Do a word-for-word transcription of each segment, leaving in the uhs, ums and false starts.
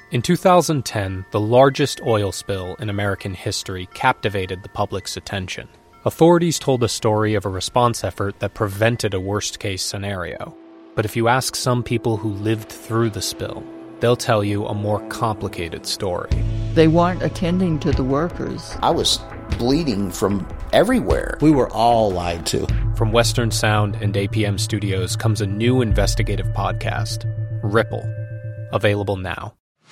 In two thousand ten, the largest oil spill in American history captivated the public's attention. Authorities told a story of a response effort that prevented a worst-case scenario. But if you ask some people who lived through the spill, they'll tell you a more complicated story. They weren't attending to the workers. I was bleeding from everywhere. We were all lied to. From Western Sound and A P M Studios comes a new investigative podcast, Ripple, available now.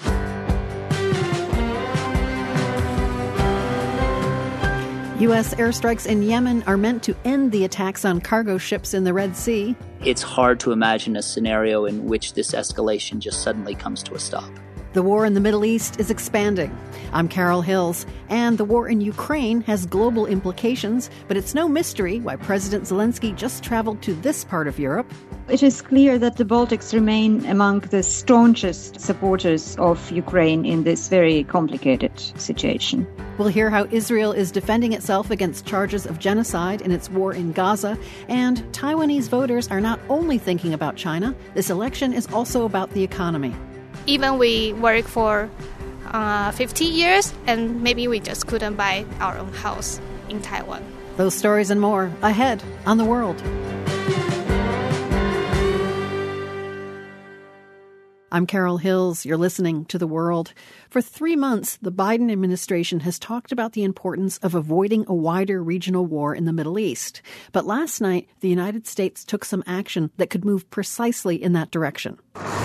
U S airstrikes in Yemen are meant to end the attacks on cargo ships in the Red Sea. It's hard to imagine a scenario in which this escalation just suddenly comes to a stop. The war in the Middle East is expanding. I'm Carol Hills, and the war in Ukraine has global implications, but it's no mystery why President Zelensky just traveled to this part of Europe. It is clear that the Baltics remain among the staunchest supporters of Ukraine in this very complicated situation. We'll hear how Israel is defending itself against charges of genocide in its war in Gaza, and Taiwanese voters are not only thinking about China, this election is also about the economy. Even we work for uh, fifty years, and maybe we just couldn't buy our own house in Taiwan. Those stories and more ahead on The World. I'm Carol Hills. You're listening to The World. For three months, the Biden administration has talked about the importance of avoiding a wider regional war in the Middle East. But last night, the United States took some action that could move precisely in that direction.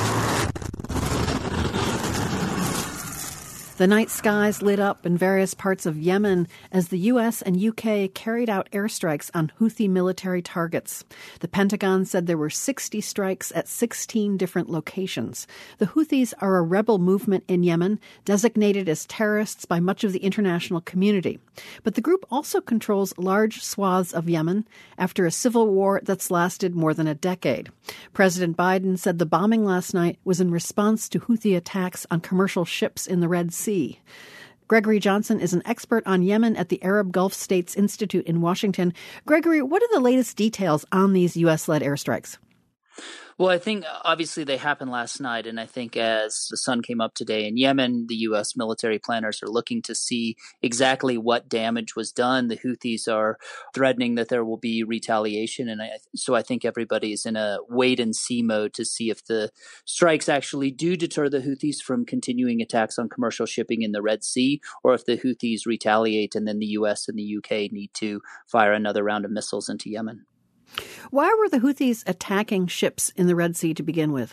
The night skies lit up in various parts of Yemen as the U S and U K carried out airstrikes on Houthi military targets. The Pentagon said there were sixty strikes at sixteen different locations. The Houthis are a rebel movement in Yemen, designated as terrorists by much of the international community. But the group also controls large swaths of Yemen after a civil war that's lasted more than a decade. President Biden said the bombing last night was in response to Houthi attacks on commercial ships in the Red Sea. Gregory Johnson is an expert on Yemen at the Arab Gulf States Institute in Washington. Gregory, what are the latest details on these U S-led airstrikes? Well, I think obviously they happened last night, and I think as the sun came up today in Yemen, the U S military planners are looking to see exactly what damage was done. The Houthis are threatening that there will be retaliation, and I, so I think everybody is in a wait-and-see mode to see if the strikes actually do deter the Houthis from continuing attacks on commercial shipping in the Red Sea, or if the Houthis retaliate and then the U S and the U K need to fire another round of missiles into Yemen. Why were the Houthis attacking ships in the Red Sea to begin with?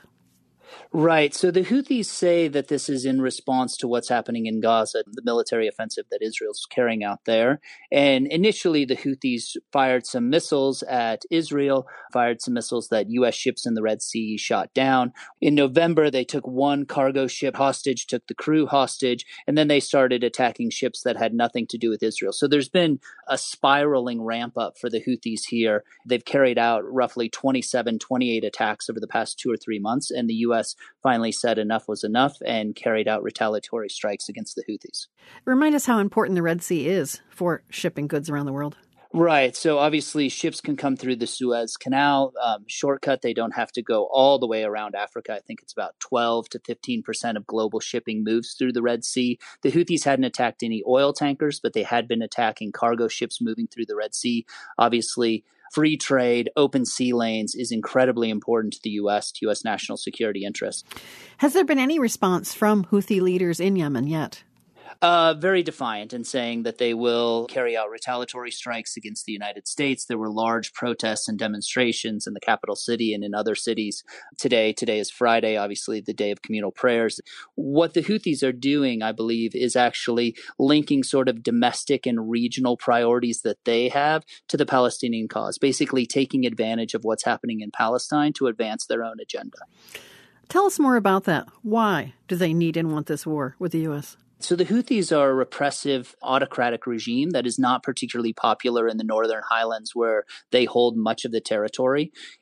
Right. So the Houthis say that this is in response to what's happening in Gaza, the military offensive that Israel's carrying out there. And initially, the Houthis fired some missiles at Israel, fired some missiles that U S ships in the Red Sea shot down. In November, they took one cargo ship hostage, took the crew hostage, and then they started attacking ships that had nothing to do with Israel. So there's been a spiraling ramp up for the Houthis here. They've carried out roughly twenty-seven, twenty-eight attacks over the past two or three months, and the U S finally said enough was enough and carried out retaliatory strikes against the Houthis. Remind us how important the Red Sea is for shipping goods around the world. Right. So obviously ships can come through the Suez Canal. Um, shortcut, they don't have to go all the way around Africa. I think it's about twelve to fifteen percent of global shipping moves through the Red Sea. The Houthis hadn't attacked any oil tankers, but they had been attacking cargo ships moving through the Red Sea. Obviously, free trade, open sea lanes is incredibly important to the U S, to U S national security interests. Has there been any response from Houthi leaders in Yemen yet? Uh, very defiant in saying that they will carry out retaliatory strikes against the United States. There were large protests and demonstrations in the capital city and in other cities today. Today is Friday, obviously the day of communal prayers. What the Houthis are doing, I believe, is actually linking sort of domestic and regional priorities that they have to the Palestinian cause, basically taking advantage of what's happening in Palestine to advance their own agenda. Tell us more about that. Why do they need and want this war with the U S? So the Houthis are a repressive, autocratic regime that is not particularly popular in the northern highlands where they hold much of the territory.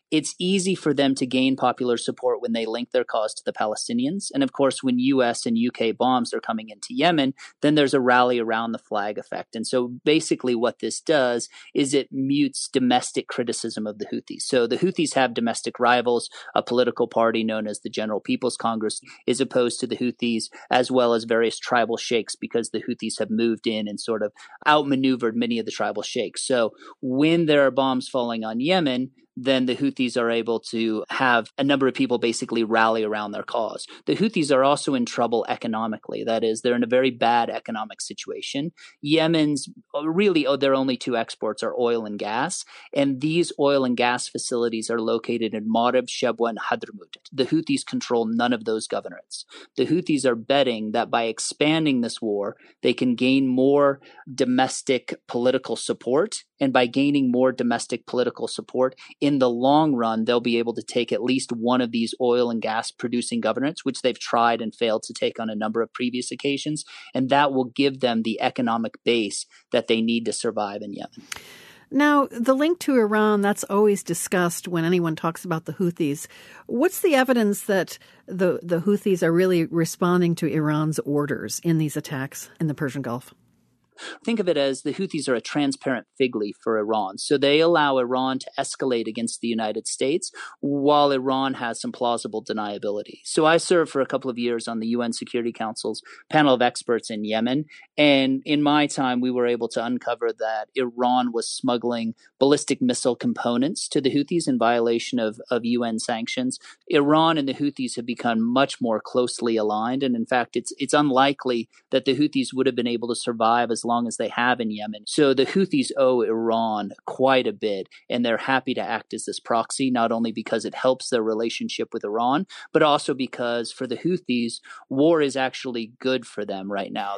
it's easy for them to gain popular support when they link their cause to the Palestinians. And of course, when U S and U K bombs are coming into Yemen, then there's a rally around the flag effect. And so basically what this does is it mutes domestic criticism of the Houthis. So the Houthis have domestic rivals. A political party known as the General People's Congress is opposed to the Houthis, as well as various tribal sheikhs, because the Houthis have moved in and sort of outmaneuvered many of the tribal sheikhs. So when there are bombs falling on Yemen, then the Houthis are able to have a number of people basically rally around their cause. The Houthis are also in trouble economically. That is, they're in a very bad economic situation. Yemen's really, oh, their only two exports are oil and gas. And these oil and gas facilities are located in Marib, Shabwa, and Hadramaut. The Houthis control none of those governorates. The Houthis are betting that by expanding this war, they can gain more domestic political support. And by gaining more domestic political support, in the long run, they'll be able to take at least one of these oil and gas producing governorates, which they've tried and failed to take on a number of previous occasions. And that will give them the economic base that they need to survive in Yemen. Now, the link to Iran, that's always discussed when anyone talks about the Houthis. What's the evidence that the, the Houthis are really responding to Iran's orders in these attacks in the Persian Gulf? Think of it as the Houthis are a transparent fig leaf for Iran. So they allow Iran to escalate against the United States while Iran has some plausible deniability. So I served for a couple of years on the U N Security Council's panel of experts in Yemen. And in my time, we were able to uncover that Iran was smuggling ballistic missile components to the Houthis in violation of, of U N sanctions. Iran and the Houthis have become much more closely aligned. And in fact, it's it's unlikely that the Houthis would have been able to survive as long as they have in Yemen. So the Houthis owe Iran quite a bit, and they're happy to act as this proxy, not only because it helps their relationship with Iran, but also because for the Houthis, war is actually good for them right now.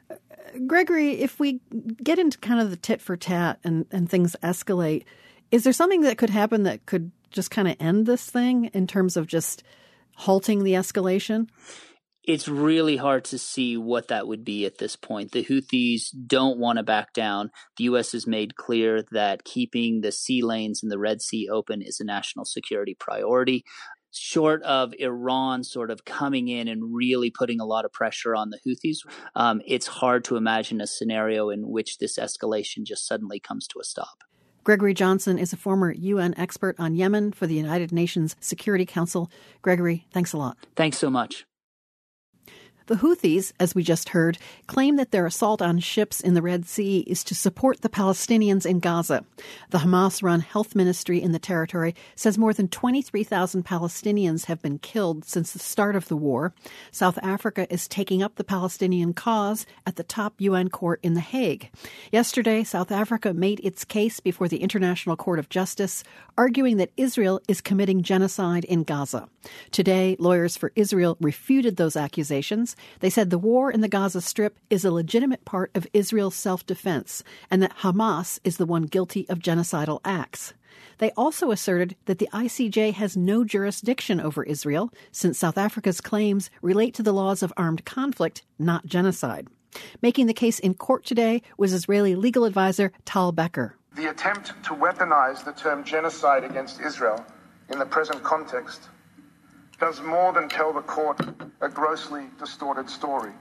Gregory, if we get into kind of the tit for tat and, and things escalate, is there something that could happen that could just kind of end this thing in terms of just halting the escalation? It's really hard to see what that would be at this point. The Houthis don't want to back down. The U S has made clear that keeping the sea lanes in the Red Sea open is a national security priority. Short of Iran sort of coming in and really putting a lot of pressure on the Houthis, um, it's hard to imagine a scenario in which this escalation just suddenly comes to a stop. Gregory Johnson is a former U N expert on Yemen for the United Nations Security Council. Gregory, thanks a lot. Thanks so much. The Houthis, as we just heard, claim that their assault on ships in the Red Sea is to support the Palestinians in Gaza. The Hamas-run health ministry in the territory says more than twenty-three thousand Palestinians have been killed since the start of the war. South Africa is taking up the Palestinian cause at the top U N court in The Hague. Yesterday, South Africa made its case before the International Court of Justice, arguing that Israel is committing genocide in Gaza. Today, lawyers for Israel refuted those accusations. They said the war in the Gaza Strip is a legitimate part of Israel's self-defense and that Hamas is the one guilty of genocidal acts. They also asserted that the I C J has no jurisdiction over Israel, since South Africa's claims relate to the laws of armed conflict, not genocide. Making the case in court today was Israeli legal advisor Tal Becker. The attempt to weaponize the term genocide against Israel in the present context does more than tell the court a grossly distorted story.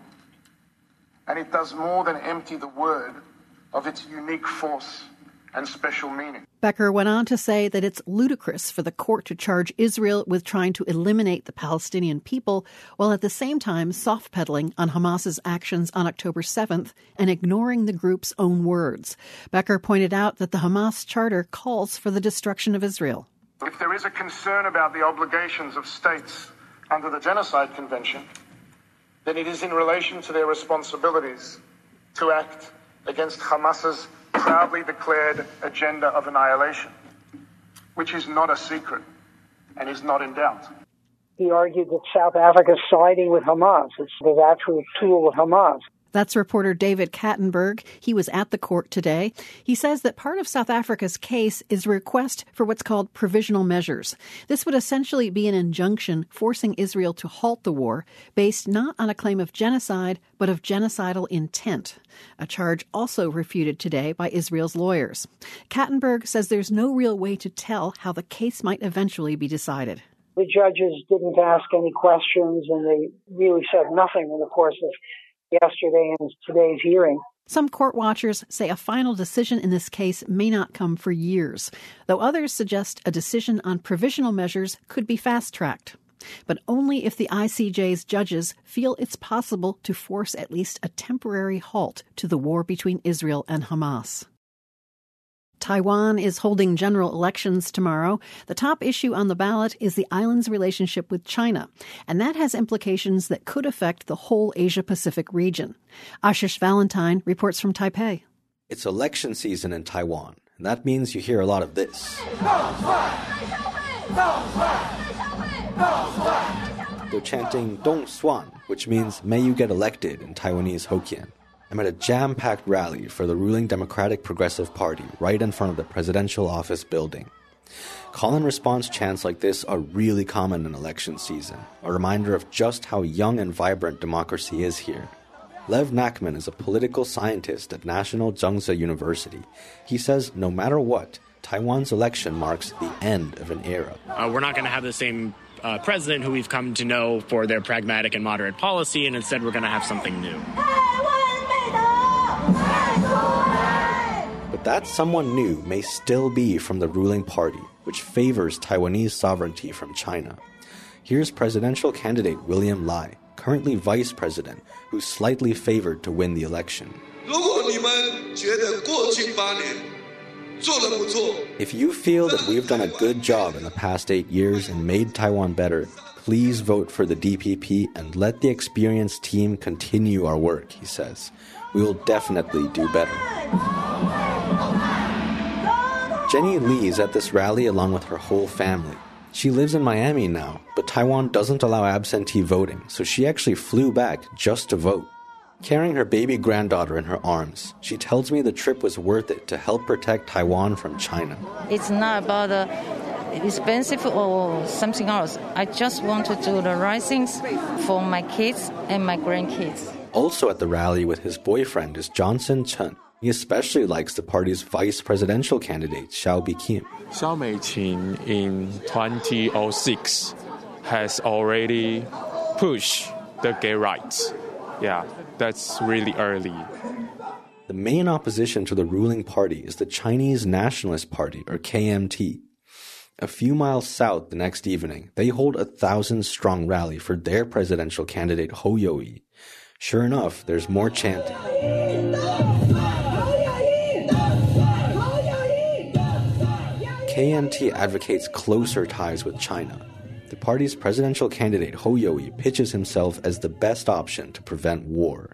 And it does more than empty the word of its unique force and special meaning. Becker went on to say that it's ludicrous for the court to charge Israel with trying to eliminate the Palestinian people, while at the same time soft-pedaling on Hamas's actions on October seventh and ignoring the group's own words. Becker pointed out that the Hamas charter calls for the destruction of Israel. If there is a concern about the obligations of states under the Genocide Convention, then it is in relation to their responsibilities to act against Hamas's proudly declared agenda of annihilation, which is not a secret and is not in doubt. He argued that South Africa is siding with Hamas. It's the actual tool of Hamas. That's reporter David Kattenberg. He was at the court today. He says that part of South Africa's case is a request for what's called provisional measures. This would essentially be an injunction forcing Israel to halt the war, based not on a claim of genocide, but of genocidal intent, a charge also refuted today by Israel's lawyers. Kattenberg says there's no real way to tell how the case might eventually be decided. The judges didn't ask any questions, and they really said nothing in the course of yesterday and today's hearing. Some court watchers say a final decision in this case may not come for years, though others suggest a decision on provisional measures could be fast-tracked. But only if the I C J's judges feel it's possible to force at least a temporary halt to the war between Israel and Hamas. Taiwan is holding general elections tomorrow. The top issue on the ballot is the island's relationship with China, and that has implications that could affect the whole Asia-Pacific region. Ashish Valentine reports from Taipei. It's election season in Taiwan, and that means you hear a lot of this. They're chanting Dong Suan, which means may you get elected in Taiwanese Hokkien. I'm at a jam-packed rally for the ruling Democratic Progressive Party right in front of the presidential office building. Call-and-response chants like this are really common in election season, a reminder of just how young and vibrant democracy is here. Lev Nachman is a political scientist at National Zhengzhou University. He says no matter what, Taiwan's election marks the end of an era. Uh, we're not going to have the same uh, president who we've come to know for their pragmatic and moderate policy, and instead we're going to have something new. But that someone new may still be from the ruling party, which favors Taiwanese sovereignty from China. Here's presidential candidate William Lai, currently vice president, who's slightly favored to win the election. If you feel that we've done a good job in the past eight years and made Taiwan better, please vote for the D P P and let the experienced team continue our work, he says. We will definitely do better. Jenny Lee is at this rally along with her whole family. She lives in Miami now, but Taiwan doesn't allow absentee voting, so she actually flew back just to vote. Carrying her baby granddaughter in her arms, she tells me the trip was worth it to help protect Taiwan from China. It's not about uh, expensive or something else. I just want to do the right things for my kids and my grandkids. Also at the rally with his boyfriend is Johnson Chen. He especially likes the party's vice presidential candidate, Xiao Bi-kim. Xiao Mei-qin in twenty oh six has already pushed the gay rights. Yeah, that's really early. The main opposition to the ruling party is the Chinese Nationalist Party, or K M T. A few miles south the next evening, they hold a thousand-strong rally for their presidential candidate, Hou You-yi. Sure enough, there's more chanting. K M T advocates closer ties with China. The party's presidential candidate, Hou You-yi, pitches himself as the best option to prevent war.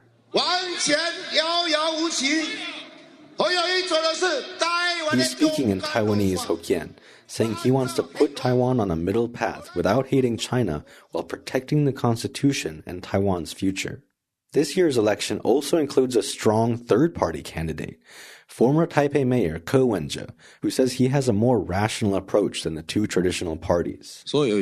He's speaking in Taiwanese Hokkien, saying he wants to put Taiwan on a middle path without hating China while protecting the Constitution and Taiwan's future. This year's election also includes a strong third-party candidate, former Taipei Mayor Ke Wen-je, who says he has a more rational approach than the two traditional parties. We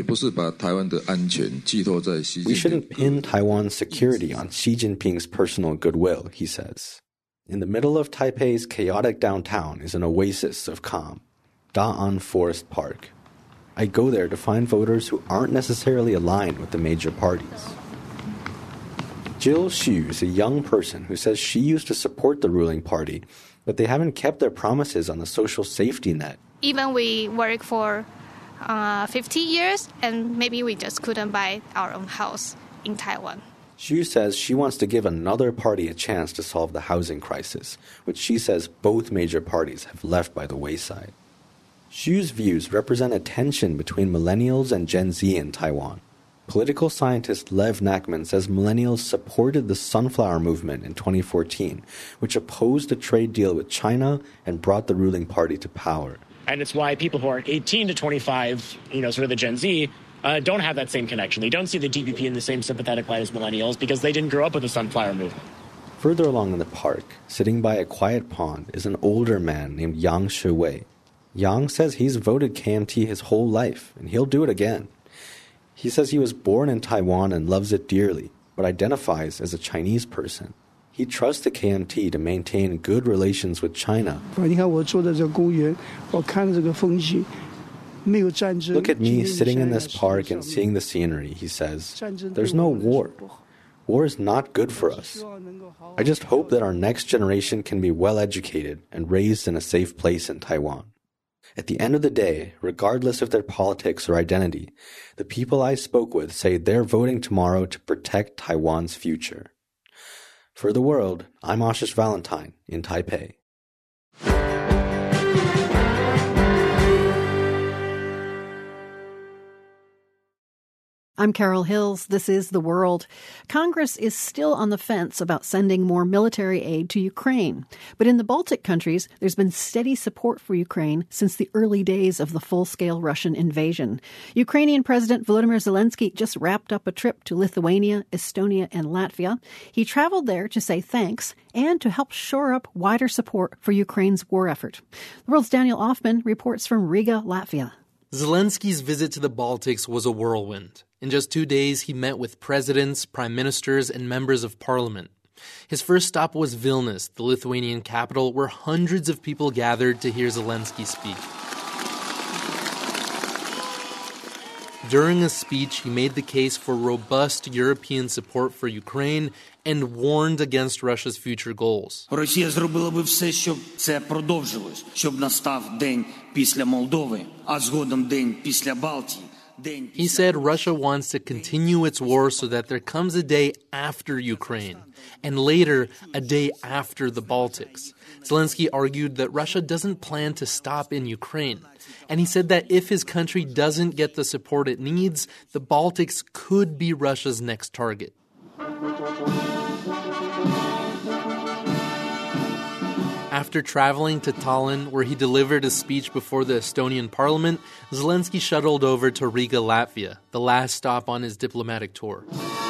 shouldn't pin Taiwan's security on Xi Jinping's personal goodwill, he says. In the middle of Taipei's chaotic downtown is an oasis of calm, Da'an Forest Park. I go there to find voters who aren't necessarily aligned with the major parties. Jill Xu is a young person who says she used to support the ruling party, but they haven't kept their promises on the social safety net. Even we work for uh, fifty years, and maybe we just couldn't buy our own house in Taiwan. Xu says she wants to give another party a chance to solve the housing crisis, which she says both major parties have left by the wayside. Xu's views represent a tension between millennials and Gen Z in Taiwan. Political scientist Lev Nachman says millennials supported the Sunflower Movement in twenty fourteen, which opposed a trade deal with China and brought the ruling party to power. And it's why people who are eighteen to twenty-five, you know, sort of the Gen Z, uh, don't have that same connection. They don't see the D P P in the same sympathetic light as millennials because they didn't grow up with the Sunflower Movement. Further along in the park, sitting by a quiet pond, is an older man named Yang Shiwei. Yang says he's voted K M T his whole life, and he'll do it again. He says he was born in Taiwan and loves it dearly, but identifies as a Chinese person. He trusts the K M T to maintain good relations with China. Look at me sitting in this park and seeing the scenery, he says. There's no war. War is not good for us. I just hope that our next generation can be well educated and raised in a safe place in Taiwan. At the end of the day, regardless of their politics or identity, the people I spoke with say they're voting tomorrow to protect Taiwan's future. For The World, I'm Ashish Valentine in Taipei. I'm Carol Hills. This is The World. Congress is still on the fence about sending more military aid to Ukraine. But in the Baltic countries, there's been steady support for Ukraine since the early days of the full-scale Russian invasion. Ukrainian President Volodymyr Zelensky just wrapped up a trip to Lithuania, Estonia, and Latvia. He traveled there to say thanks and to help shore up wider support for Ukraine's war effort. The World's Daniel Offman reports from Riga, Latvia. Zelensky's visit to the Baltics was a whirlwind. In just two days, he met with presidents, prime ministers, and members of parliament. His first stop was Vilnius, the Lithuanian capital, where hundreds of people gathered to hear Zelensky speak. During a speech, he made the case for robust European support for Ukraine and warned against Russia's future goals. Росія зробила би все, щоб це продовжилось, щоб настав день після Молдови, а згодом день після Балтії. He said Russia wants to continue its war so that there comes a day after Ukraine, and later a day after the Baltics. Zelensky argued that Russia doesn't plan to stop in Ukraine, and he said that if his country doesn't get the support it needs, the Baltics could be Russia's next target. After traveling to Tallinn, where he delivered a speech before the Estonian parliament, Zelensky shuttled over to Riga, Latvia, the last stop on his diplomatic tour.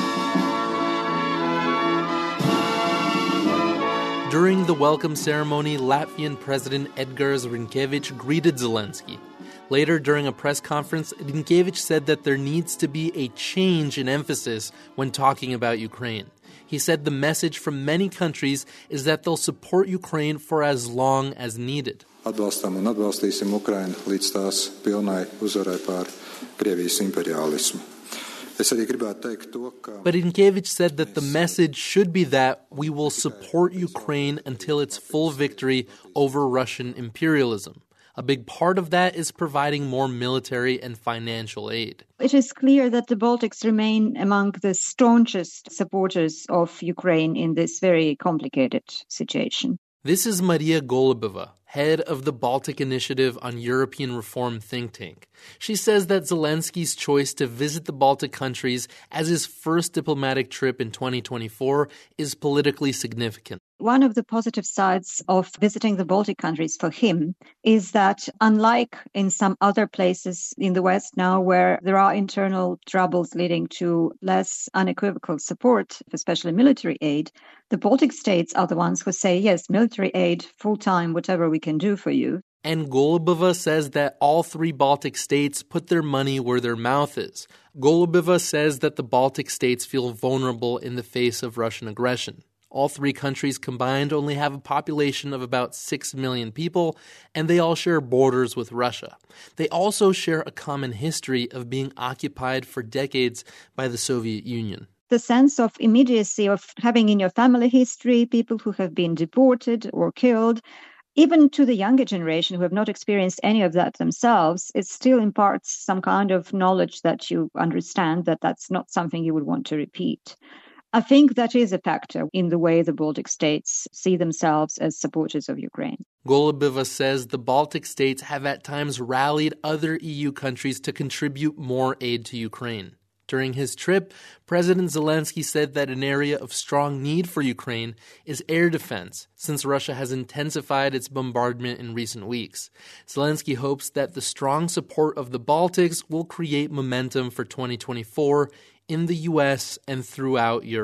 During the welcome ceremony, Latvian President Edgars Rinkēvičs greeted Zelensky. Later, during a press conference, Rinkēvičs said that there needs to be a change in emphasis when talking about Ukraine. He said the message from many countries is that they'll support Ukraine for as long as needed. Atbalstam un atbalstīsim Ukrainu līdz tās pilnai uzvarai pār Krievijas imperialismu. Es arī gribētu teikt to, ka But Rinkēvičs said that the message should be that we will support Ukraine until its full victory over Russian imperialism. A big part of that is providing more military and financial aid. It is clear that the Baltics remain among the staunchest supporters of Ukraine in this very complicated situation. This is Maria Golubova, head of the Baltic Initiative on European Reform think tank. She says that Zelensky's choice to visit the Baltic countries as his first diplomatic trip in twenty twenty-four is politically significant. One of the positive sides of visiting the Baltic countries for him is that, unlike in some other places in the West now where there are internal troubles leading to less unequivocal support, especially military aid, the Baltic states are the ones who say, yes, military aid, full-time, whatever we can do for you. And Golubova says that all three Baltic states put their money where their mouth is. Golubova says that the Baltic states feel vulnerable in the face of Russian aggression. All three countries combined only have a population of about six million people, and they all share borders with Russia. They also share a common history of being occupied for decades by the Soviet Union. The sense of immediacy of having in your family history people who have been deported or killed, even to the younger generation who have not experienced any of that themselves, it still imparts some kind of knowledge that you understand that that's not something you would want to repeat. I think that is a factor in the way the Baltic states see themselves as supporters of Ukraine. Golubova says the Baltic states have at times rallied other E U countries to contribute more aid to Ukraine. During his trip, President Zelensky said that an area of strong need for Ukraine is air defense, since Russia has intensified its bombardment in recent weeks. Zelensky hopes that the strong support of the Baltics will create momentum for twenty twenty-four in the U S and throughout Europe.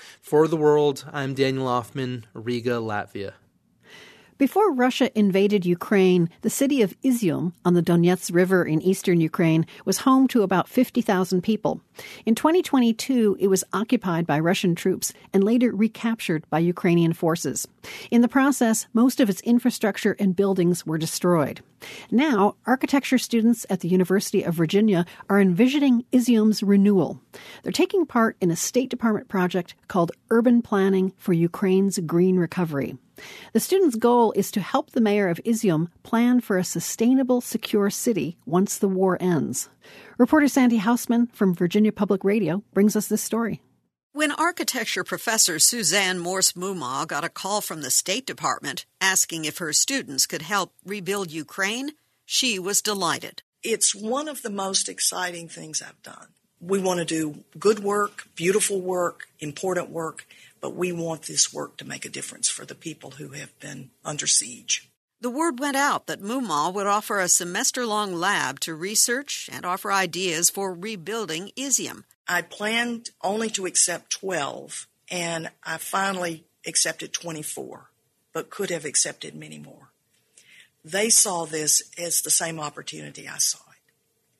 For The World, I'm Daniel Hoffman, Riga, Latvia. Before Russia invaded Ukraine, the city of Izium on the Donetsk River in eastern Ukraine was home to about fifty thousand people. In twenty twenty-two, it was occupied by Russian troops and later recaptured by Ukrainian forces. In the process, most of its infrastructure and buildings were destroyed. Now, architecture students at the University of Virginia are envisioning Izium's renewal. They're taking part in a State Department project called Urban Planning for Ukraine's Green Recovery. The students' goal is to help the mayor of Izium plan for a sustainable, secure city once the war ends. Reporter Sandy Hausman from Virginia Public Radio brings us this story. When architecture professor Suzanne Morse-Mumaw got a call from the State Department asking if her students could help rebuild Ukraine, she was delighted. It's one of the most exciting things I've done. We want to do good work, beautiful work, important work, but we want this work to make a difference for the people who have been under siege. The word went out that Mumaw would offer a semester-long lab to research and offer ideas for rebuilding Izium. I planned only to accept twelve, and I finally accepted twenty-four, but could have accepted many more. They saw this as the same opportunity I saw it,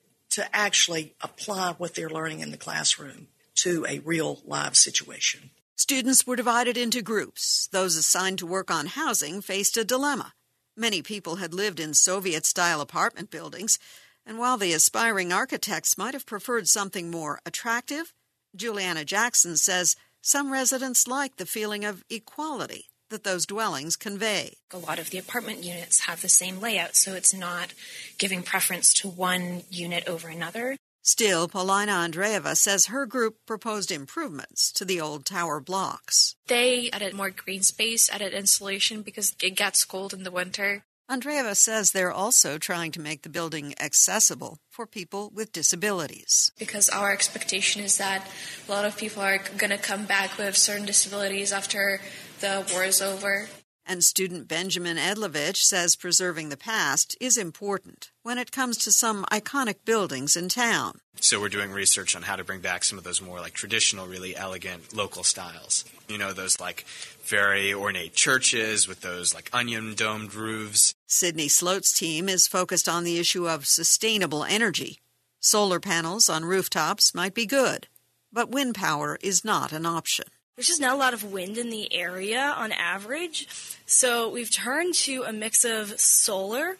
to actually apply what they're learning in the classroom to a real live situation. Students were divided into groups. Those assigned to work on housing faced a dilemma. Many people had lived in Soviet-style apartment buildings, and while the aspiring architects might have preferred something more attractive, Juliana Jackson says some residents like the feeling of equality that those dwellings convey. A lot of the apartment units have the same layout, so it's not giving preference to one unit over another. Still, Polina Andreeva says her group proposed improvements to the old tower blocks. They added more green space, added insulation because it gets cold in the winter. Andreeva says they're also trying to make the building accessible for people with disabilities. Because our expectation is that a lot of people are going to come back with certain disabilities after the war is over. And student Benjamin Edlovich says preserving the past is important when it comes to some iconic buildings in town. So we're doing research on how to bring back some of those more like traditional, really elegant local styles. You know, those like very ornate churches with those like onion-domed roofs. Sydney Sloat's team is focused on the issue of sustainable energy. Solar panels on rooftops might be good, but wind power is not an option. There's just not a lot of wind in the area on average, so we've turned to a mix of solar,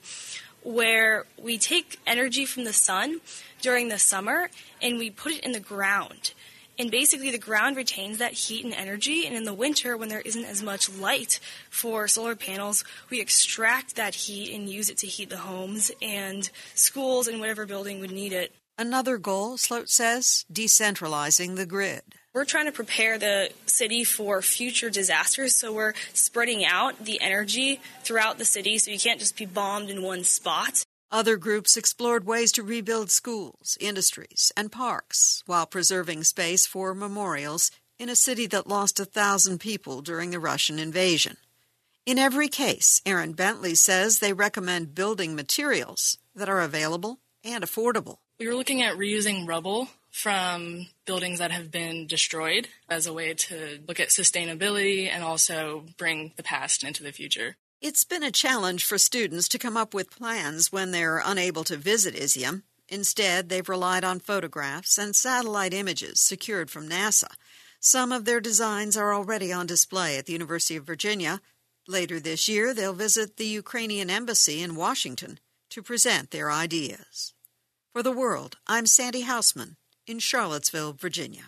where we take energy from the sun during the summer and we put it in the ground. And basically the ground retains that heat and energy, and in the winter when there isn't as much light for solar panels, we extract that heat and use it to heat the homes and schools and whatever building would need it. Another goal, Sloat says, decentralizing the grid. We're trying to prepare the city for future disasters, so we're spreading out the energy throughout the city so you can't just be bombed in one spot. Other groups explored ways to rebuild schools, industries, and parks while preserving space for memorials in a city that lost a thousand people during the Russian invasion. In every case, Aaron Bentley says they recommend building materials that are available and affordable. We were looking at reusing rubble from buildings that have been destroyed as a way to look at sustainability and also bring the past into the future. It's been a challenge for students to come up with plans when they're unable to visit Izium. Instead, they've relied on photographs and satellite images secured from NASA. Some of their designs are already on display at the University of Virginia. Later this year, they'll visit the Ukrainian Embassy in Washington to present their ideas. For The World, I'm Sandy Hausman in Charlottesville, Virginia.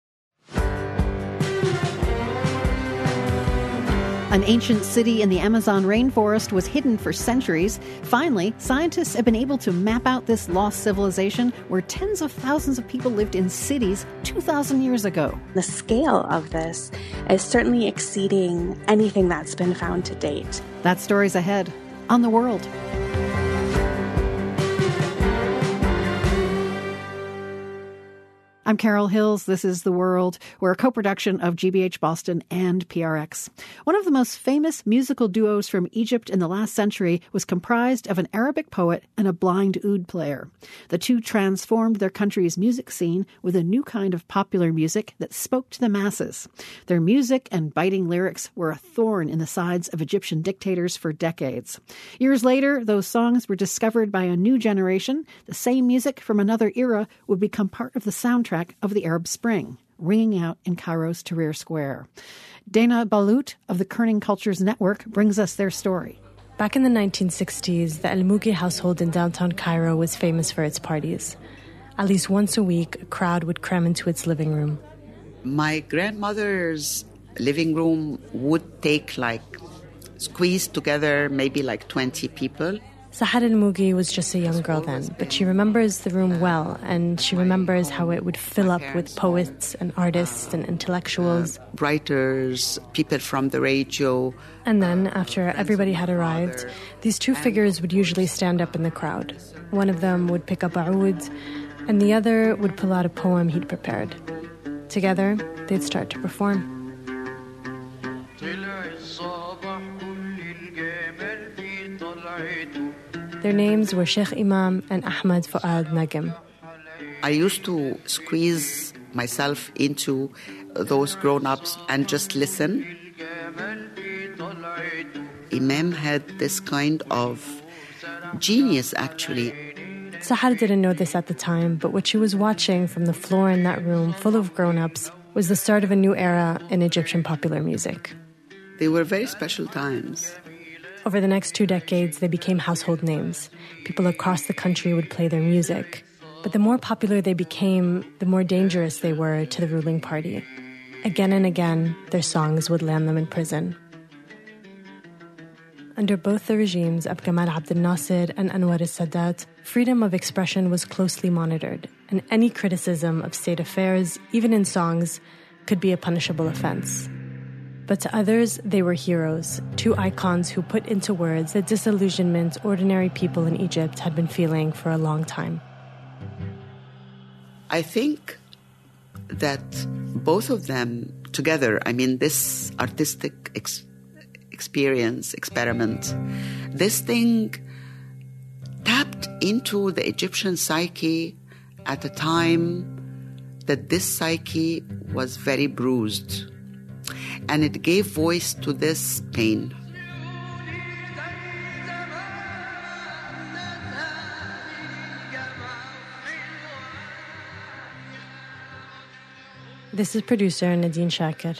An ancient city in the Amazon rainforest was hidden for centuries. Finally, scientists have been able to map out this lost civilization where tens of thousands of people lived in cities two thousand years ago. The scale of this is certainly exceeding anything that's been found to date. That story's ahead on The World. I'm Carol Hills. This is The World. We're a co-production of G B H Boston and P R X. One of the most famous musical duos from Egypt in the last century was comprised of an Arabic poet and a blind oud player. The two transformed their country's music scene with a new kind of popular music that spoke to the masses. Their music and biting lyrics were a thorn in the sides of Egyptian dictators for decades. Years later, those songs were discovered by a new generation. The same music from another era would become part of the soundtrack of the Arab Spring, ringing out in Cairo's Tahrir Square. Dana Balut of the Kerning Cultures Network brings us their story. Back in the nineteen sixties, the El Mouki household in downtown Cairo was famous for its parties. At least once a week, a crowd would cram into its living room. My grandmother's living room would take like, squeeze together maybe like twenty people. Sahar El Mouki was just a young girl then, but she remembers the room well, and she remembers how it would fill up with poets and artists and intellectuals. Uh, writers, people from the radio. And then, after everybody had arrived, these two figures would usually stand up in the crowd. One of them would pick up a oud, and the other would pull out a poem he'd prepared. Together, they'd start to perform. Their names were Sheikh Imam and Ahmad Fuad Nagim. I used to squeeze myself into those grown-ups and just listen. Imam had this kind of genius, actually. Sahar didn't know this at the time, but what she was watching from the floor in that room full of grown-ups was the start of a new era in Egyptian popular music. They were very special times. Over the next two decades, they became household names. People across the country would play their music. But the more popular they became, the more dangerous they were to the ruling party. Again and again, their songs would land them in prison. Under both the regimes of Gamal Abdel Nasser and Anwar al-Sadat, freedom of expression was closely monitored, and any criticism of state affairs, even in songs, could be a punishable offense. But to others, they were heroes, two icons who put into words the disillusionment ordinary people in Egypt had been feeling for a long time. I think that both of them together, I mean, this artistic ex- experience, experiment, this thing tapped into the Egyptian psyche at a time that this psyche was very bruised. And it gave voice to this pain. This is producer Nadine Shakir.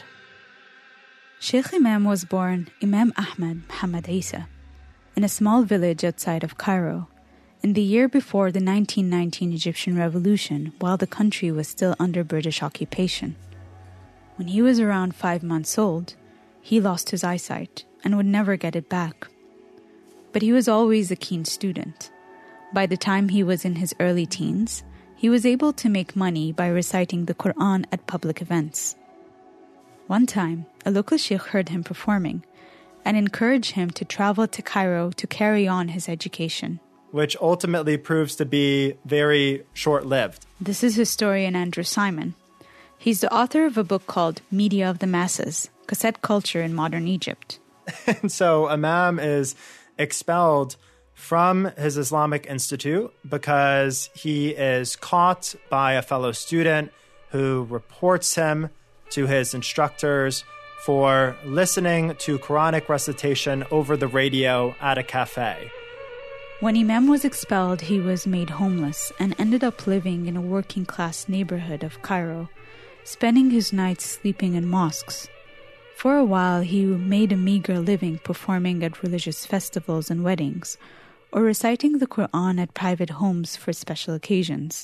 Sheikh Imam was born Imam Ahmad Muhammad Isa in a small village outside of Cairo in the year before the nineteen nineteen Egyptian Revolution, while the country was still under British occupation. When he was around five months old, he lost his eyesight and would never get it back. But he was always a keen student. By the time he was in his early teens, he was able to make money by reciting the Quran at public events. One time, a local sheikh heard him performing and encouraged him to travel to Cairo to carry on his education, which ultimately proves to be very short-lived. This is historian Andrew Simon. He's the author of a book called Media of the Masses, Cassette Culture in Modern Egypt. And so Imam is expelled from his Islamic Institute because he is caught by a fellow student who reports him to his instructors for listening to Quranic recitation over the radio at a cafe. When Imam was expelled, he was made homeless and ended up living in a working-class neighborhood of Cairo, spending his nights sleeping in mosques. For a while, he made a meager living performing at religious festivals and weddings, or reciting the Quran at private homes for special occasions.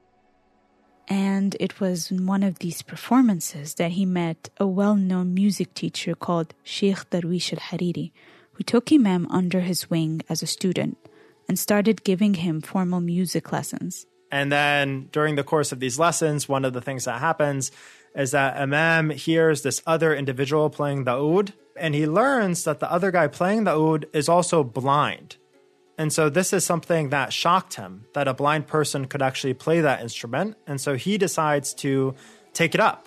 And it was in one of these performances that he met a well-known music teacher called Sheikh Darwish al-Hariri, who took Imam under his wing as a student and started giving him formal music lessons. And then during the course of these lessons, one of the things that happens is that Imam hears this other individual playing the oud, and he learns that the other guy playing the oud is also blind. And so this is something that shocked him, that a blind person could actually play that instrument. And so he decides to take it up.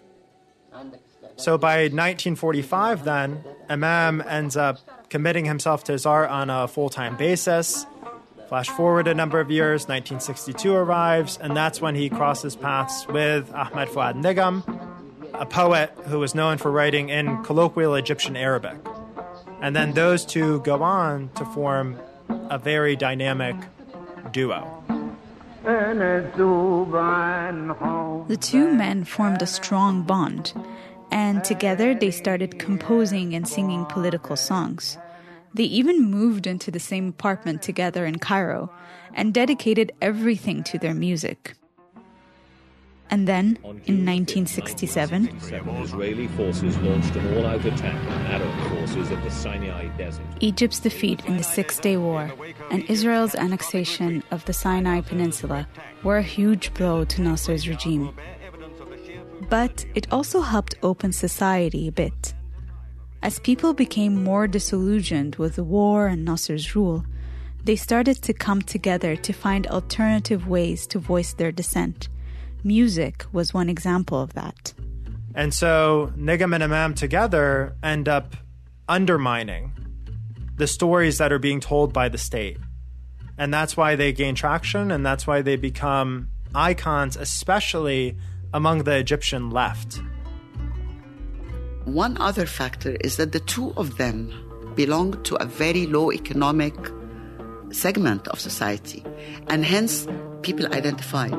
So by nineteen forty-five, then, Imam ends up committing himself to his art on a full-time basis. Flash forward a number of years, nineteen sixty-two arrives, and that's when he crosses paths with Ahmed Fuad Nigam, a poet who was known for writing in colloquial Egyptian Arabic. And then those two go on to form a very dynamic duo. The two men formed a strong bond, and together they started composing and singing political songs. They even moved into the same apartment together in Cairo and dedicated everything to their music. And then, in nineteen sixty-seven, Israeli forces launched an all-out attack on Arab forces at the Sinai Desert. Egypt's defeat in the Six-Day War and Israel's annexation of the Sinai Peninsula were a huge blow to Nasser's regime. But it also helped open society a bit. As people became more disillusioned with the war and Nasser's rule, they started to come together to find alternative ways to voice their dissent. Music was one example of that. And so Nigam and Imam together end up undermining the stories that are being told by the state. And that's why they gain traction, and that's why they become icons, especially among the Egyptian left. One other factor is that the two of them belong to a very low economic segment of society, and hence people identified.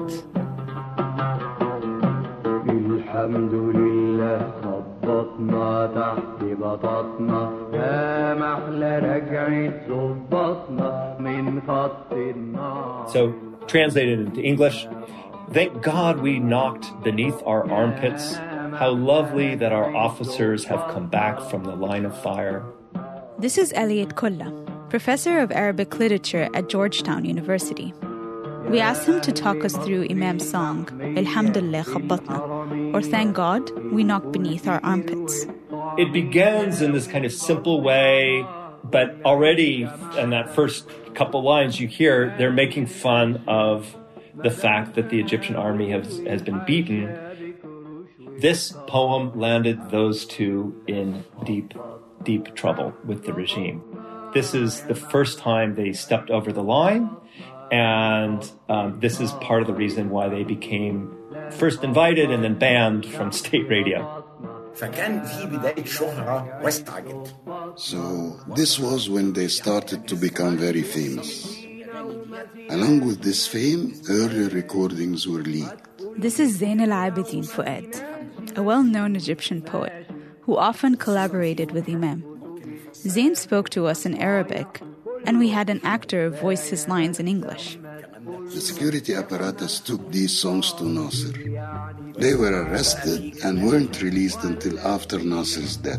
So, translated into English, thank God we knocked beneath our armpits. How lovely that our officers have come back from the line of fire. This is Elliot Kolla, professor of Arabic literature at Georgetown University. We asked him to talk us through Imam's song, Alhamdulillah Khabbatna, or Thank God we knocked beneath our armpits. It begins in this kind of simple way, but already in that first couple lines you hear, they're making fun of the fact that the Egyptian army has, has been beaten. This poem landed those two in deep, deep trouble with the regime. This is the first time they stepped over the line, and um, this is part of the reason why they became first invited and then banned from state radio. So this was when they started to become very famous. Along with this fame, earlier recordings were leaked. This is Zain al-Abidin Fuad, a well-known Egyptian poet who often collaborated with Imam. Zain spoke to us in Arabic, and we had an actor voice his lines in English. The security apparatus took these songs to Nasser. They were arrested and weren't released until after Nasser's death.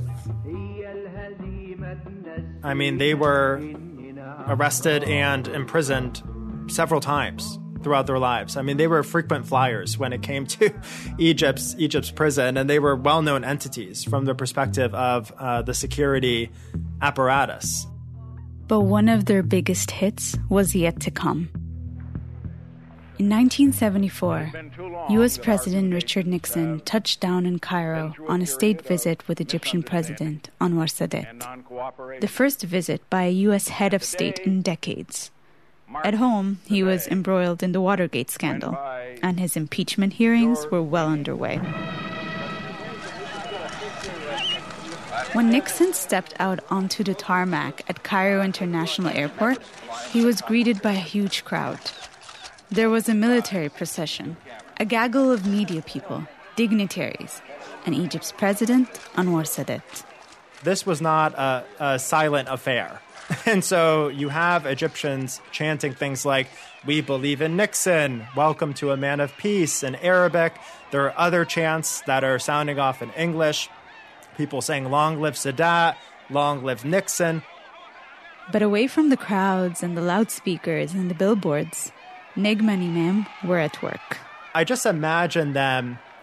I mean, they were arrested and imprisoned several times throughout their lives. I mean, they were frequent flyers when it came to Egypt's Egypt's prison, and they were well-known entities from the perspective of uh, the security apparatus. But one of their biggest hits was yet to come. In nineteen seventy-four, U S President Richard Nixon touched down in Cairo on a state visit with Egyptian President Anwar Sadat, the first visit by a U S head of state in decades. At home, he was embroiled in the Watergate scandal, and his impeachment hearings were well underway. When Nixon stepped out onto the tarmac at Cairo International Airport, he was greeted by a huge crowd. There was a military procession, a gaggle of media people, dignitaries, and Egypt's president, Anwar Sadat. This was not a, a silent affair. And so you have Egyptians chanting things like, "We believe in Nixon," "Welcome to a man of peace" in Arabic. There are other chants that are sounding off in English. People saying, "Long live Sadat," "Long live Nixon." But away from the crowds and the loudspeakers and the billboards, Nigam and Imam were at work. I just imagine them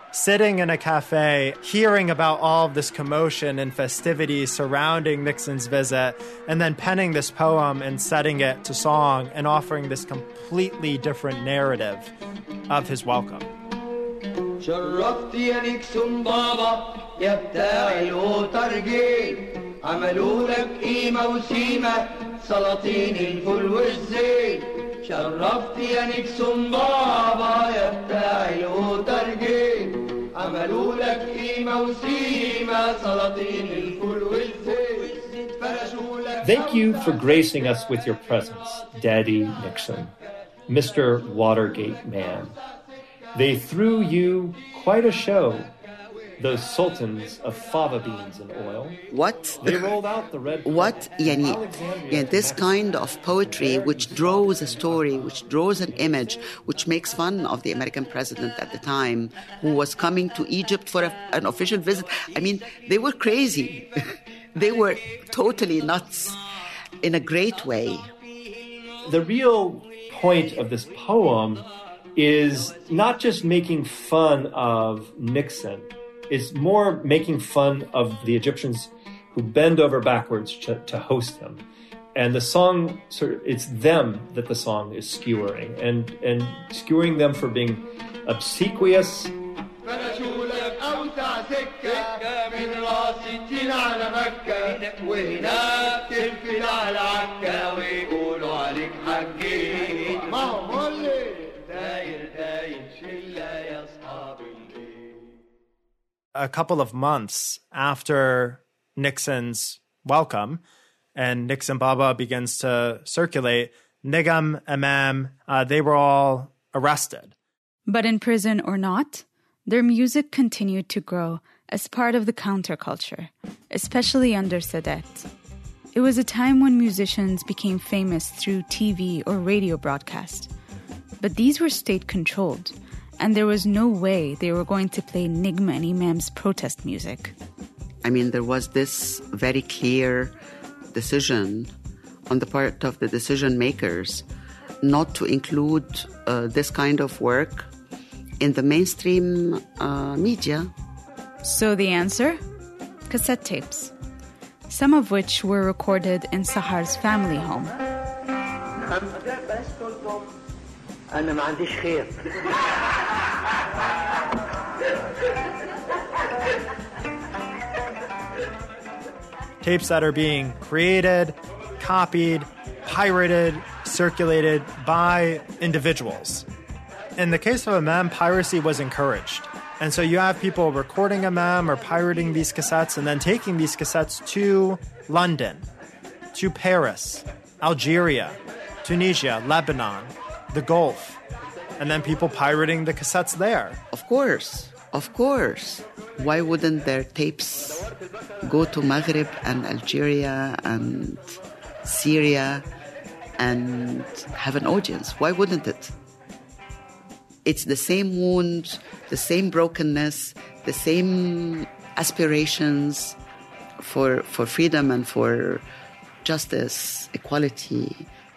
sitting in a cafe, hearing about all of this commotion and festivities surrounding Nixon's visit, and then penning this poem and setting it to song and offering this completely different narrative of his welcome. شرفت يا نيكسون بابا يا بتاع الوترجيت عملوا لك قيمة وسيمة سلاطين الفول والزيت شرفت يا نيكسون بابا يا بتاع الوترجيت عملوا لك قيمة وسيمة سلاطين الفول والزيت فرشوا لك. Thank you for gracing us with your presence, Daddy Nixon, Mister Watergate Man. They threw you quite a show, those sultans of fava beans and oil. What? They rolled out the red. What? Yani, yeah, this kind of poetry which draws a story, which draws an image, which makes fun of the American president at the time who was coming to Egypt for a, an official visit. I mean, they were crazy. They were totally nuts in a great way. The real point of this poem is not just making fun of Nixon, it's more making fun of the Egyptians who bend over backwards to, to host him. And the song, sort of, it's them that the song is skewering, and, and skewering them for being obsequious. A couple of months after Nixon's welcome and Nixon Baba begins to circulate, Nigam, Imam, uh, they were all arrested. But in prison or not, their music continued to grow as part of the counterculture, especially under Sadat. It was a time when musicians became famous through T V or radio broadcast. But these were state-controlled, and there was no way they were going to play Nigma and Imam's protest music. I mean, there was this very clear decision on the part of the decision makers not to include uh, this kind of work in the mainstream uh, media. So the answer? Cassette tapes, some of which were recorded in Sahar's family home. أنا ما عنديش خير. Tapes that are being created, copied, pirated, circulated by individuals. In the case of Imam, piracy was encouraged. And so you have people recording Imam or pirating these cassettes and then taking these cassettes to London, to Paris, Algeria, Tunisia, Lebanon, the Gulf, and then people pirating the cassettes there. Of course, of course. Why wouldn't their tapes go to Maghreb and Algeria and Syria and have an audience? Why wouldn't it? It's the same wound, the same brokenness, the same aspirations for, for freedom and for justice, equality.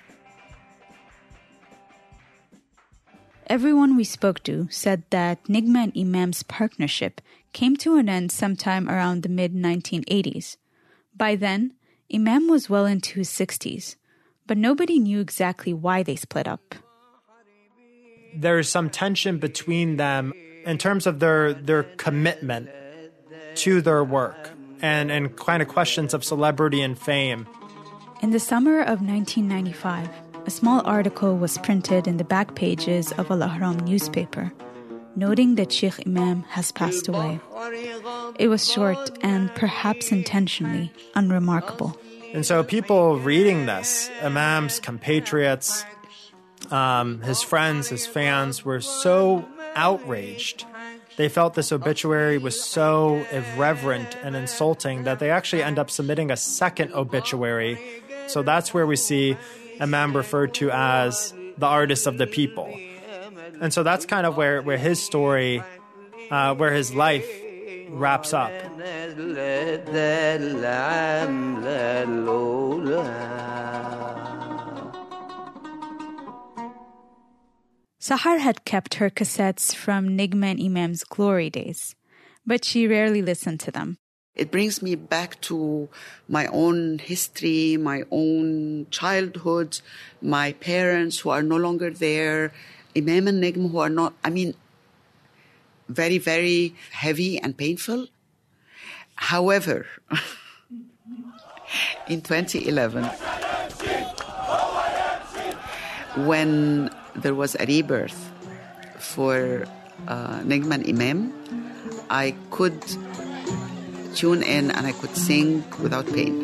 Everyone we spoke to said that Nigma and Imam's partnership came to an end sometime around the mid nineteen eighties. By then, Imam was well into his sixties, but nobody knew exactly why they split up. There's some tension between them in terms of their, their commitment to their work and, and kind of questions of celebrity and fame. In the summer of nineteen ninety-five, a small article was printed in the back pages of Al Ahram newspaper, noting that Sheikh Imam has passed away. It was short and, perhaps intentionally, unremarkable. And so people reading this, Imam's compatriots, um, his friends, his fans, were so outraged. They felt this obituary was so irreverent and insulting that they actually end up submitting a second obituary. So that's where we see Imam referred to as the artist of the people. And so that's kind of where, where his story, uh, where his life wraps up. Sahar had kept her cassettes from Nigma and Imam's glory days, but she rarely listened to them. It brings me back to my own history, my own childhood, my parents who are no longer there, Imam and Nigma who are not, I mean, very, very heavy and painful. However, in twenty eleven, when there was a rebirth for uh, Nigma and Imam, I could tune in and I could sing without pain.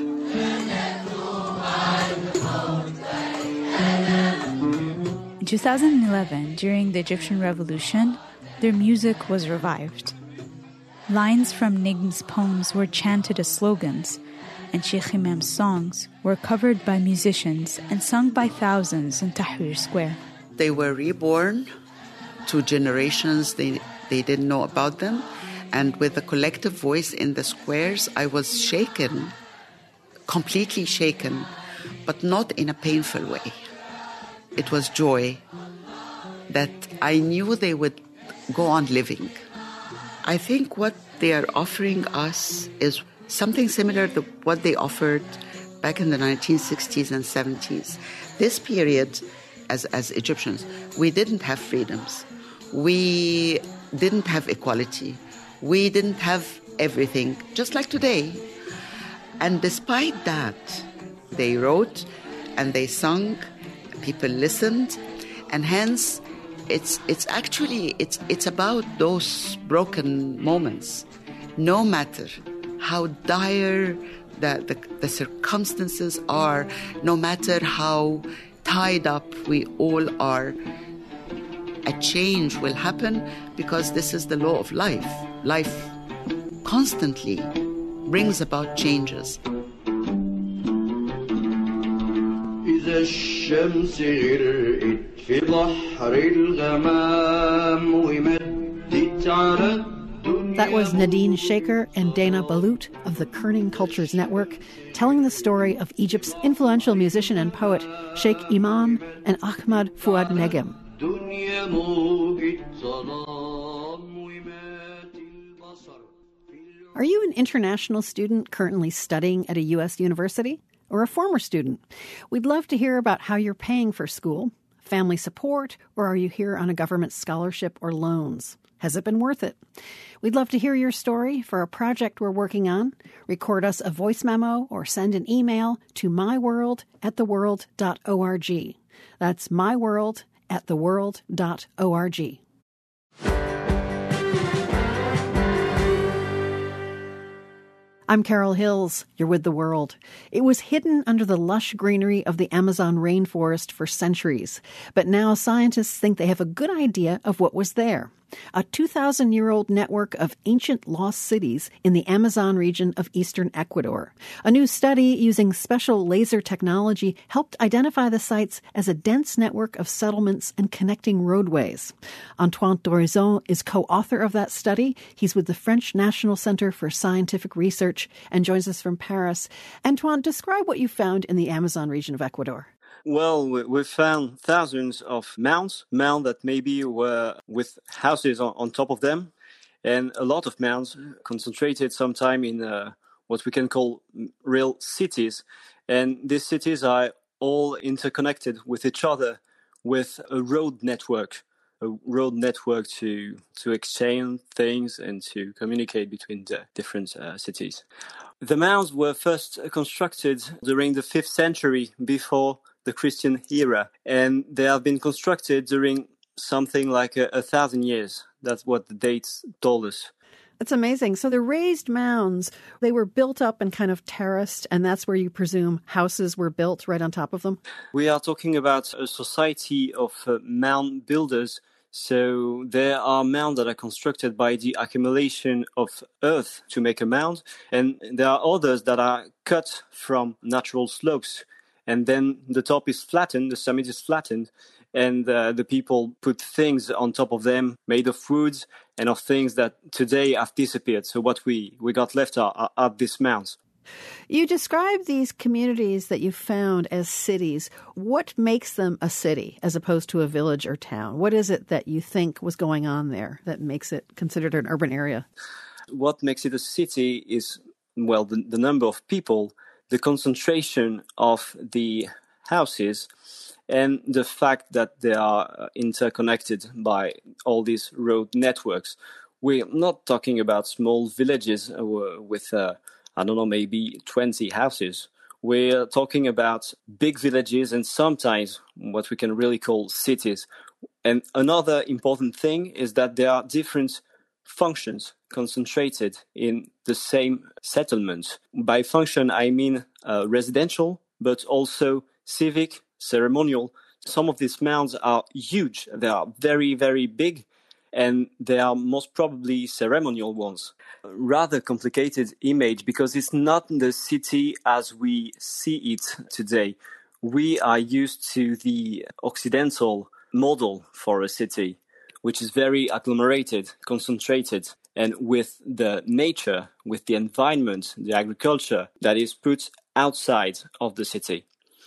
In two thousand eleven, during the Egyptian Revolution, their music was revived. Lines from Nigma's poems were chanted as slogans, and Sheikh Imam's songs were covered by musicians and sung by thousands in Tahrir Square. They were reborn to generations, they, they didn't know about them. And with the collective voice in the squares, I was shaken, completely shaken, but not in a painful way. It was joy that I knew they would go on living. I think what they are offering us is something similar to what they offered back in the nineteen sixties and seventies. This period, as, as Egyptians, we didn't have freedoms. We didn't have equality. We didn't have everything, just like today. And despite that, they wrote and they sung, people listened, and hence it's it's actually it's it's about those broken moments. No matter how dire the, the, the circumstances are, no matter how tied up we all are, a change will happen because this is the law of life. Life constantly brings about changes. إذا الشمس غرقت في بحر الغمام ومدت على That was Nadine Shaker and Dana Balut of the Kerning Cultures Network telling the story of Egypt's influential musician and poet Sheikh Imam and Ahmad Fuad Negm. Are you an international student currently studying at a U S university or a former student? We'd love to hear about how you're paying for school, family support, or are you here on a government scholarship or loans? Has it been worth it? We'd love to hear your story for a project we're working on. Record us a voice memo or send an email to myworld at theworld dot org. That's myworld at theworld dot org. I'm Carol Hills. You're with The World. It was hidden under the lush greenery of the Amazon rainforest for centuries, but now scientists think they have a good idea of what was there. A two thousand year old network of ancient lost cities in the Amazon region of eastern Ecuador. A new study using special laser technology helped identify the sites as a dense network of settlements and connecting roadways. Antoine Dorizon is co-author of that study. He's with the French National Center for Scientific Research and joins us from Paris. Antoine, describe what you found in the Amazon region of Ecuador. Well, we found thousands of mounds, mounds that maybe were with houses on, on top of them, and a lot of mounds concentrated sometime in uh, what we can call real cities. And these cities are all interconnected with each other with a road network, a road network to, to exchange things and to communicate between the different uh, cities. The mounds were first constructed during the fifth century before the Christian era, and they have been constructed during something like a, a thousand years. That's what the dates told us. That's amazing. So the raised mounds, they were built up and kind of terraced, and that's where you presume houses were built right on top of them? We are talking about a society of uh, mound builders. So there are mounds that are constructed by the accumulation of earth to make a mound, and there are others that are cut from natural slopes. And then the top is flattened, the summit is flattened, and uh, the people put things on top of them made of woods and of things that today have disappeared. So what we, we got left are, are, are these mounds. You describe these communities that you found as cities. What makes them a city as opposed to a village or town? What is it that you think was going on there that makes it considered an urban area? What makes it a city is, well, the, the number of people, the concentration of the houses, and the fact that they are interconnected by all these road networks. We're not talking about small villages with, uh, I don't know, maybe twenty houses. We're talking about big villages and sometimes what we can really call cities. And another important thing is that there are different functions concentrated in the same settlement. By function, I mean uh, residential, but also civic, ceremonial. Some of these mounds are huge. They are very, very big, and they are most probably ceremonial ones. Rather complicated image because it's not the city as we see it today. We are used to the Occidental model for a city, which is very agglomerated, concentrated, and with the nature, with the environment, the agriculture that is put outside of the city.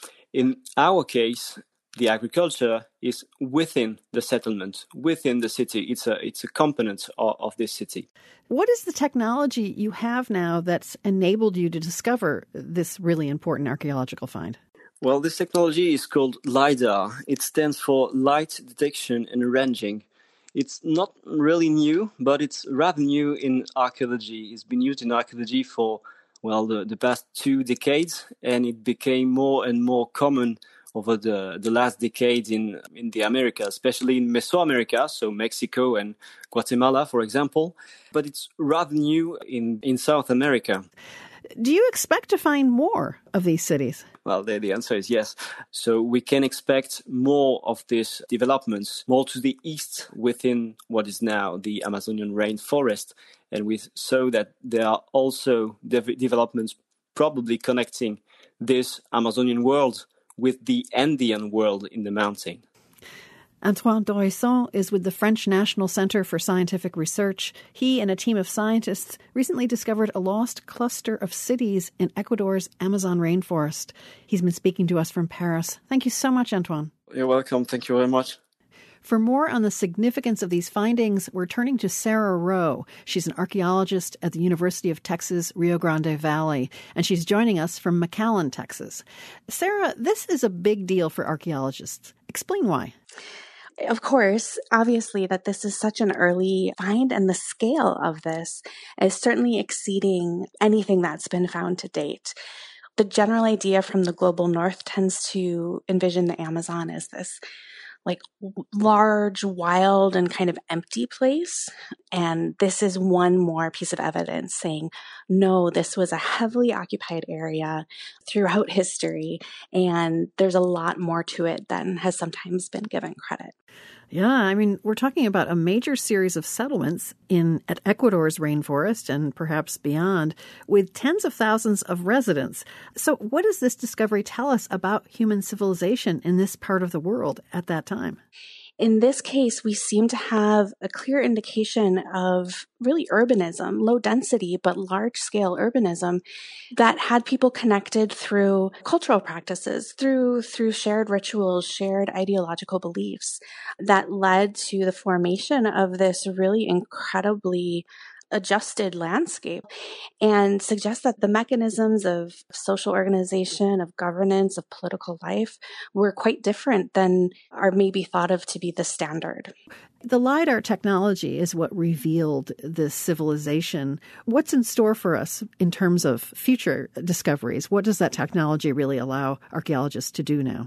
In our case, the agriculture is within the settlement, within the city. It's a it's a component of, of this city. What is the technology you have now that's enabled you to discover this really important archaeological find? Well, this technology is called LiDAR. It stands for Light Detection and Ranging. It's not really new, but it's rather new in archaeology. It's been used in archaeology for, well, the, the past two decades, and it became more and more common over the, the last decades in, in the Americas, especially in Mesoamerica, so Mexico and Guatemala, for example. But it's rather new in, in South America. Do you expect to find more of these cities? Well, the, the answer is yes. So we can expect more of these developments, more to the east within what is now the Amazonian rainforest. And we saw that there are also de- developments probably connecting this Amazonian world with the Andean world in the mountain. Antoine Dorisson is with the French National Center for Scientific Research. He and a team of scientists recently discovered a lost cluster of cities in Ecuador's Amazon rainforest. He's been speaking to us from Paris. Thank you so much, Antoine. You're welcome. Thank you very much. For more on the significance of these findings, we're turning to Sarah Rowe. She's an archaeologist at the University of Texas, Rio Grande Valley, and she's joining us from McAllen, Texas. Sarah, this is a big deal for archaeologists. Explain why. Of course, obviously that this is such an early find, and the scale of this is certainly exceeding anything that's been found to date. The general idea from the global north tends to envision the Amazon as this like large, wild, and kind of empty place. And this is one more piece of evidence saying, no, this was a heavily occupied area throughout history. And there's a lot more to it than has sometimes been given credit. Yeah, I mean, we're talking about a major series of settlements in at Ecuador's rainforest and perhaps beyond, with tens of thousands of residents. So what does this discovery tell us about human civilization in this part of the world at that time? In this case, we seem to have a clear indication of really urbanism, low density, but large scale urbanism that had people connected through cultural practices, through, through shared rituals, shared ideological beliefs that led to the formation of this really incredibly adjusted landscape, and suggests that the mechanisms of social organization, of governance, of political life were quite different than are maybe thought of to be the standard. The LiDAR technology is what revealed this civilization. What's in store for us in terms of future discoveries? What does that technology really allow archaeologists to do now?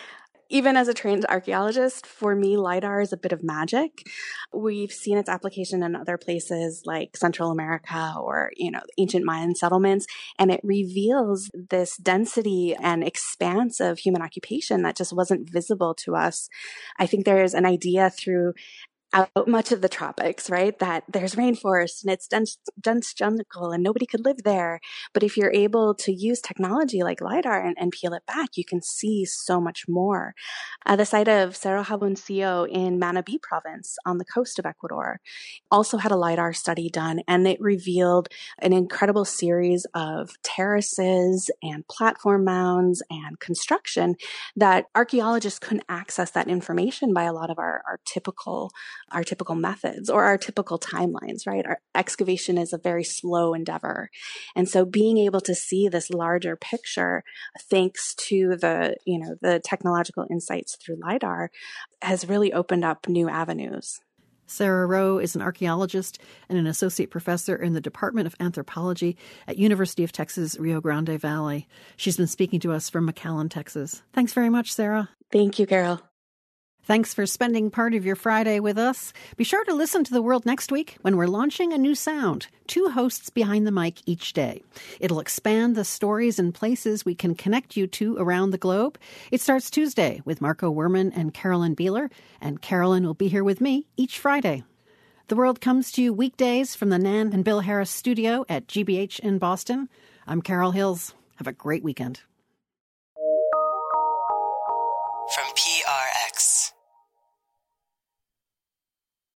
Even as a trained archaeologist, for me, LiDAR is a bit of magic. We've seen its application in other places like Central America or, you know, ancient Mayan settlements, and it reveals this density and expanse of human occupation that just wasn't visible to us. I think there is an idea through out much of the tropics, right? That there's rainforest and it's dense, dense jungle and nobody could live there. But if you're able to use technology like LiDAR and, and peel it back, you can see so much more. Uh, the site of Cerro Jaboncillo in Manabí province on the coast of Ecuador also had a LiDAR study done, and it revealed an incredible series of terraces and platform mounds and construction that archaeologists couldn't access that information by a lot of our, our typical our typical methods or our typical timelines, right? Our excavation is a very slow endeavor. And so being able to see this larger picture, thanks to the, you know, the technological insights through LiDAR, has really opened up new avenues. Sarah Rowe is an archaeologist and an associate professor in the Department of Anthropology at University of Texas, Rio Grande Valley. She's been speaking to us from McAllen, Texas. Thanks very much, Sarah. Thank you, Carol. Thanks for spending part of your Friday with us. Be sure to listen to The World next week when we're launching a new sound, two hosts behind the mic each day. It'll expand the stories and places we can connect you to around the globe. It starts Tuesday with Marco Werman and Carolyn Beeler, and Carolyn will be here with me each Friday. The World comes to you weekdays from the Nan and Bill Harris studio at G B H in Boston. I'm Carol Hills. Have a great weekend.